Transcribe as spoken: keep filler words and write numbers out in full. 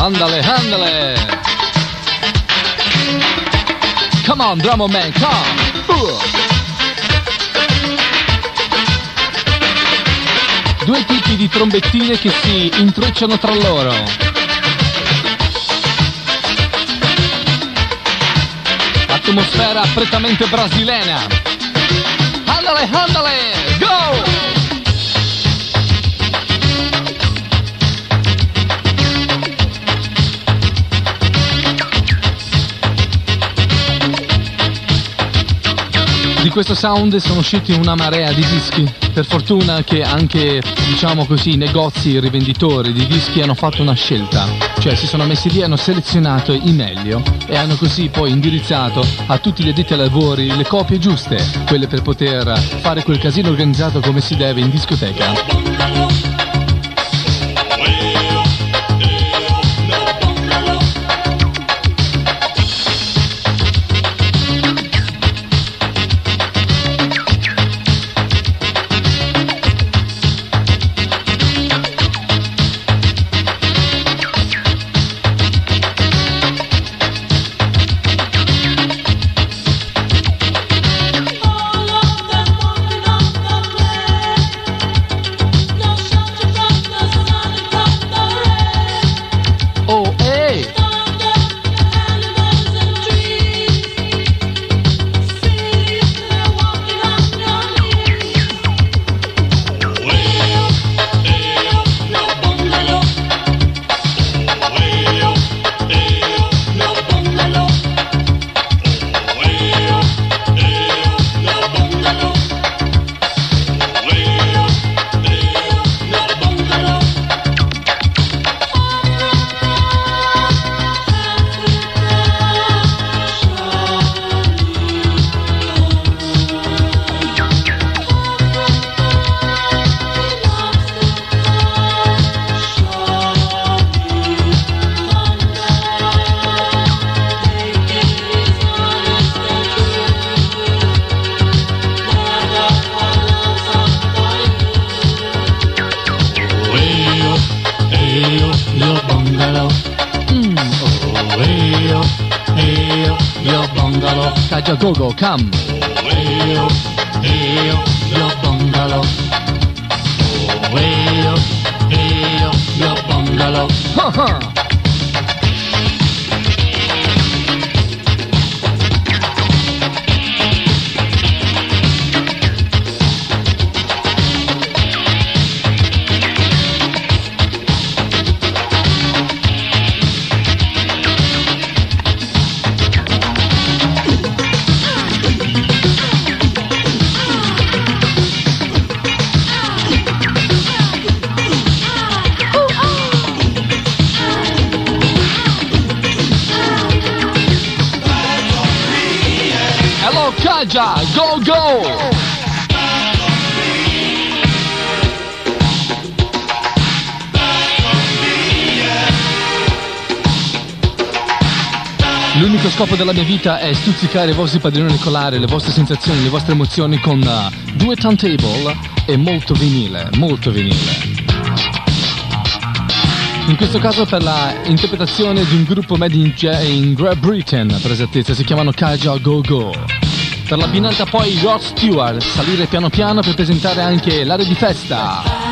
Andale, andale. Come on, drum man, come. Uh. Due tipi di trombettine che si intrecciano tra loro. Atmosfera prettamente brasilena. Andale, andale, go! Di questo sound sono usciti una marea di dischi. Per fortuna che anche, diciamo così, i negozi, i rivenditori di dischi hanno fatto una scelta. Cioè si sono messi lì, hanno selezionato i meglio e hanno così poi indirizzato a tutti gli addetti ai lavori le copie giuste, quelle per poter fare quel casino organizzato come si deve in discoteca. Kaja Gogo, come. Hey yo, hey yo, yo bungalow. Oh, hey yo, hey yo, yo bungalow. Ha ha. Kaja, go go! L'unico scopo della mia vita è stuzzicare i vostri padroni auricolari, le vostre sensazioni, le vostre emozioni con uh, due turntable e molto vinile, molto vinile. In questo caso per la interpretazione di un gruppo made in, in Great Britain, per esattezza, si chiamano Kaja Go Go. Per l'abbinata poi Rod Stewart, salire piano piano per presentare anche l'area di festa.